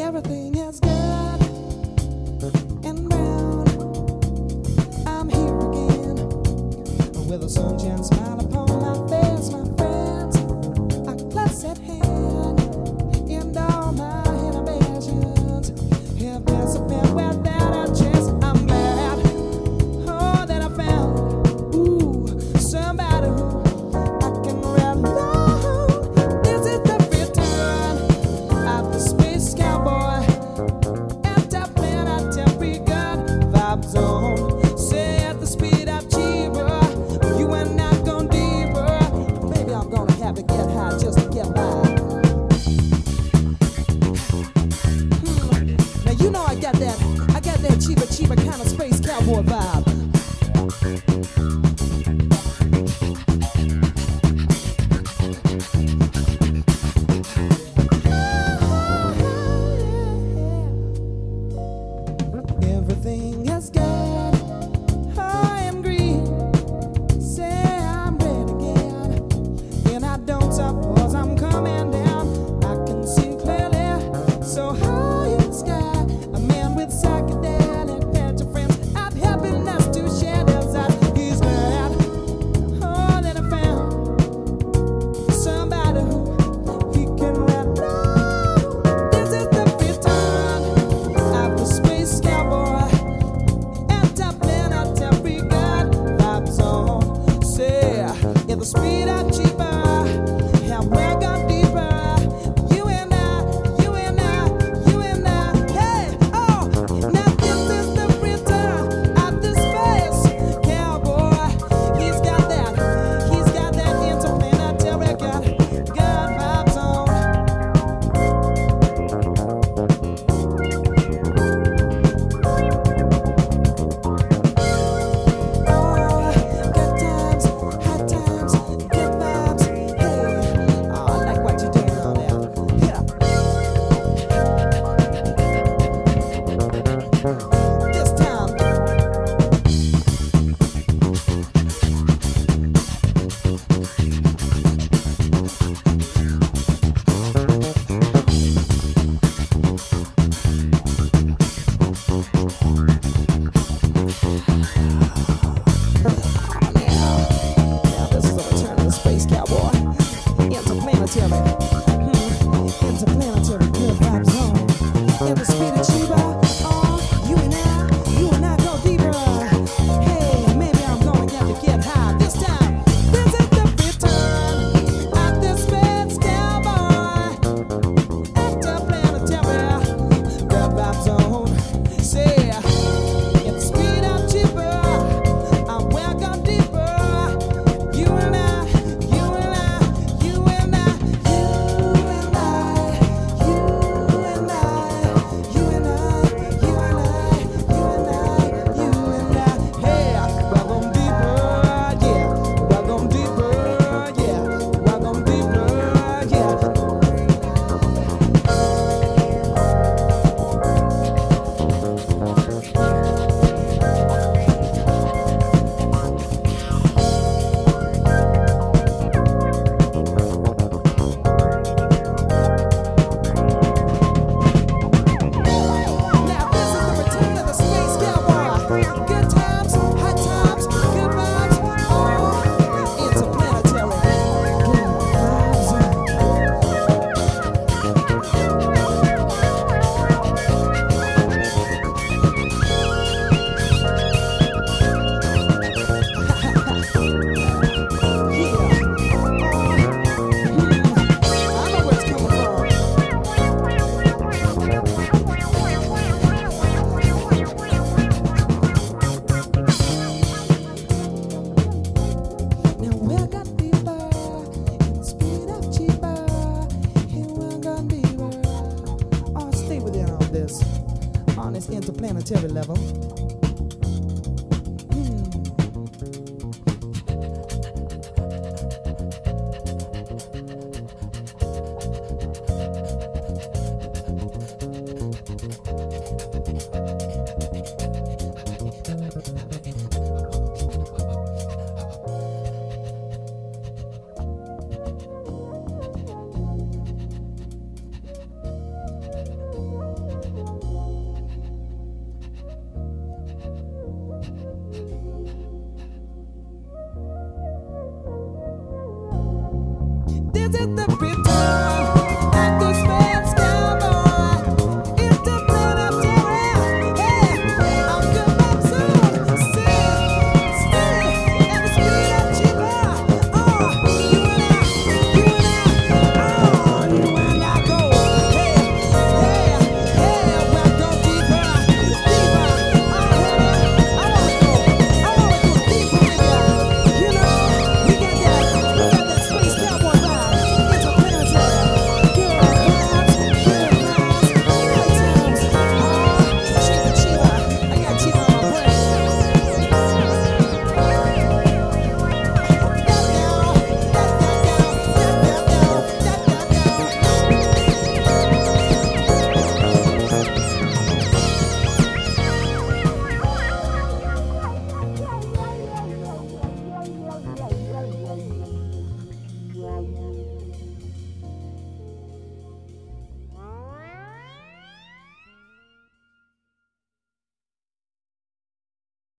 Everything is good and brown. I'm here again with a sunshine smile upon my face, my friends. A classic hand in all my inhibitions. Have disappeared without a chance. I'm glad, oh, that I found, somebody who I can rely on. This is the return of the space cowboy. Interplanetary good vibe zone. Say at the speed of cheaper, you and not gone deeper. Maybe I'm gonna have to get high just to get by. Now you know I got that cheaper kind of space cowboy vibe. Everything is good. I am green. Say I'm red again. And I don't suppose I'm coming down. I can see clearly. So high in the sky. A man with psychedelic patch of friends. I've happiness to share those eyes. He's glad. Oh, that I found somebody who he can rely on. This is the return of the space cowboy. Interplanetary good vibe zone. Say, if the speed are cheaper, and we're gone deeper. You and I, you and I, you and I. Hey, oh, now this is the return of the space cowboy. He's got that interplanetary good vibe zone. Good times, hot times, good vibes. Hey, oh, I like what you're doing on there. Yeah. This time. Now this is the return of the space cowboy. Interplanetary. Interplanetary good vibe zone. Every speed of Chiba. Oh, you and I go deeper. Hey, maybe I'm gonna get high this time. This is the return of the space cowboy. Interplanetary good vibe zone. Say, if the speed of cheaper, I'm welcome deeper. You and I, you and I, you and I, you and I, you and I, you and I, you and I, you and I, you and I. Hey, welcome deeper, yeah. Welcome deeper, yeah. Welcome deeper, yeah. Now this is the return of the space cowboy. Good times, hot times, good vibes. Oh, interplanetary good vibes. I know where it's coming from. Now we're gonna be in the speed of cheaper, and we're gonna be. Oh, stay within on this interplanetary level.